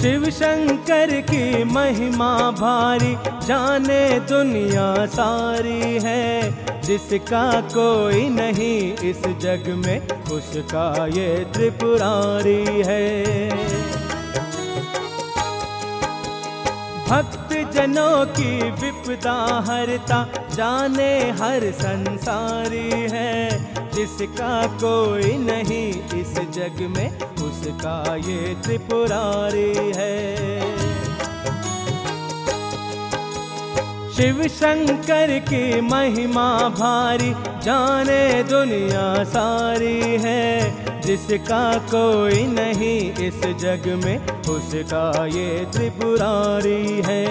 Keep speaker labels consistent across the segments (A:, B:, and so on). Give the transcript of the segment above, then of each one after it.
A: शिव शंकर की महिमा भारी जाने दुनिया सारी है। जिसका कोई नहीं इस जग में उसका ये त्रिपुरारी है। भक्त जनों की विपदा हरता जाने हर संसारी है। जिसका कोई नहीं इस जग में उसका ये त्रिपुरारी है। शिव शंकर की महिमा भारी जाने दुनिया सारी है। जिसका कोई नहीं इस जग में उसका ये त्रिपुरारी है।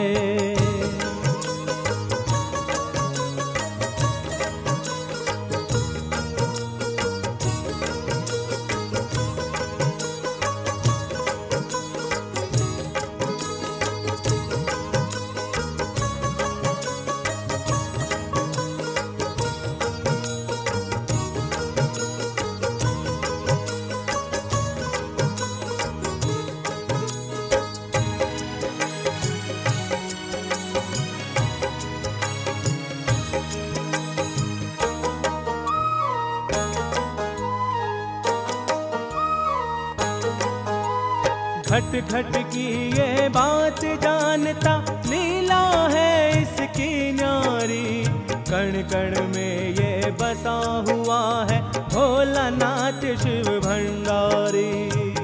A: घट घट की ये बात जानता लीला है इसकी न्यारी। कण कण में ये बसा हुआ है भोलानाथ शिव भंडारी।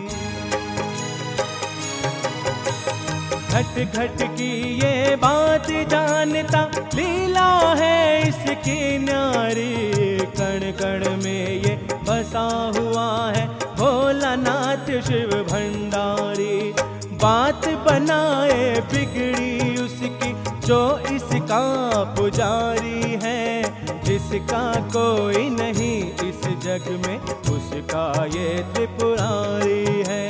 A: घट घट की ये बात जानता लीला है इसकी न्यारी। कण कण में ये बसा हुआ है भोलानाथ शिव भंडारी। बात बनाए बिगड़ी उसकी जो इसका पुजारी है। जिसका कोई नहीं इस जग में उसका ये त्रिपुरारी है।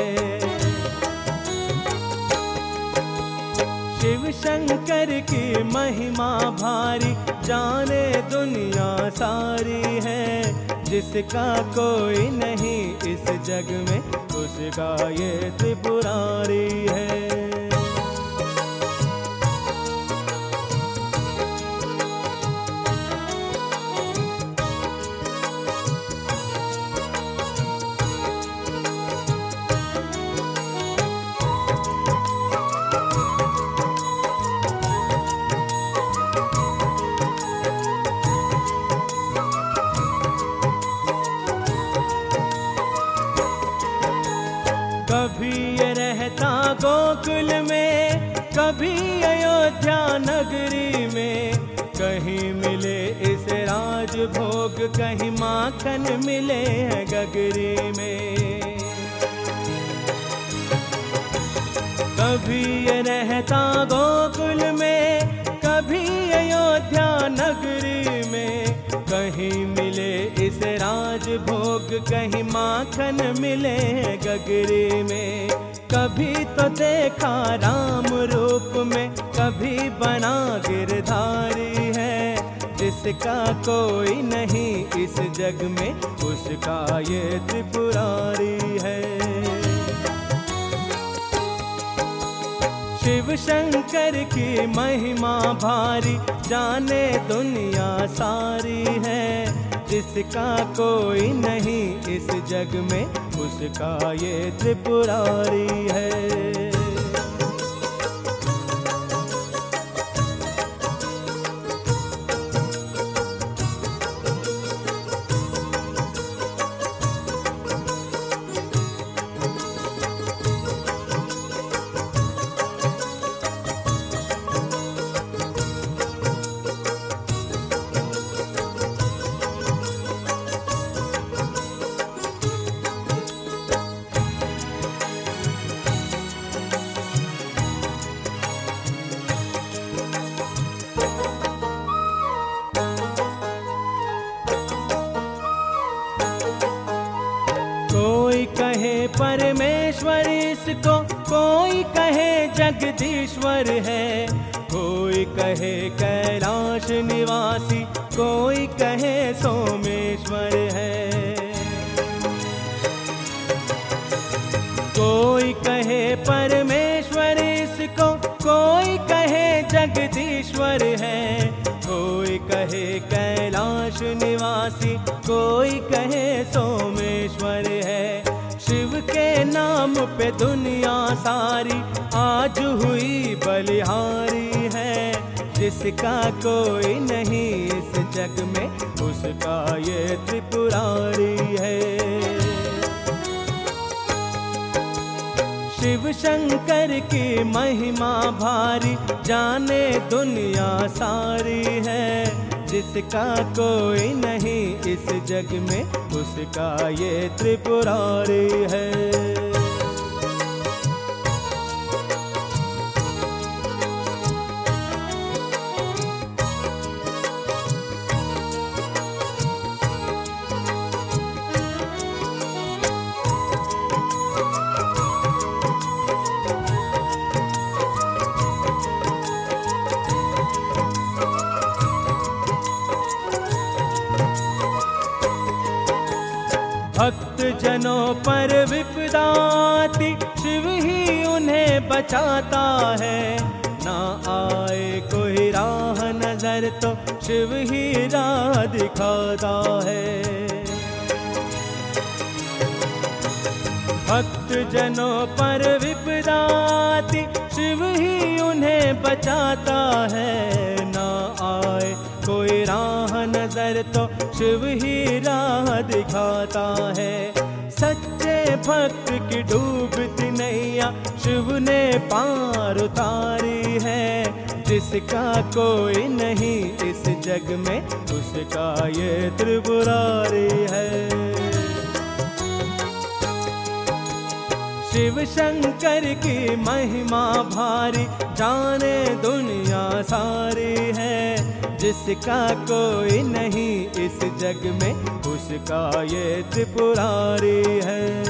A: शिव शंकर की महिमा भारी जाने दुनिया सारी है। जिसका कोई नहीं इस जग में उसका ये त्रिपुरारी है। कभी ये रहता गोकुल में कभी अयोध्या नगरी में। कहीं मिले इसे राज भोग कहीं माखन मिले है गगरी में। कभी ये रहता गोकुल में कभी अयोध्या नगरी में। कहीं मिले इसे राज भोग कहीं माखन मिले गगरी में। कभी तो देखा राम रूप में कभी बना गिरधारी है। जिसका कोई नहीं इस जग में उसका ये त्रिपुरारी है। शिव शंकर की महिमा भारी जाने दुनिया सारी है। जिसका कोई नहीं इस जग में उसका ये त्रिपुरारी है। कोई कहे परमेश्वर इसको कोई कहे जगदीश्वर है। कोई कहे कैलाश निवासी कोई कहे सोमेश्वर है। कोई कहे परमेश्वर ईश्वर है। कोई कहे कैलाश निवासी, कोई कहे सोमेश्वर है। शिव के नाम पे दुनिया सारी आज हुई बलिहारी है। जिसका कोई नहीं इस जग में, उसका ये त्रिपुरारी है। शिव शंकर की महिमा भारी, जाने दुनिया सारी है। जिसका कोई नहीं इस जग में, उसका ये त्रिपुरारी है। भक्त जनों पर विपदाती, शिव ही उन्हें बचाता है। ना आए कोई राह नजर तो शिव ही राह दिखाता है। भक्त जनों पर विपदाती, शिव ही उन्हें बचाता है। ना आए कोई राह नजर तो शिव ही राह दिखाता है। सच्चे भक्त की डूबती नैया, शिव ने पार उतारी है। जिसका कोई नहीं इस जग में, उसका ये त्रिपुरारी है। शिव शंकर की महिमा भारी, जाने दुनिया सारी है। जिसका कोई नहीं इस जग में, उसका ये त्रिपुरारी है।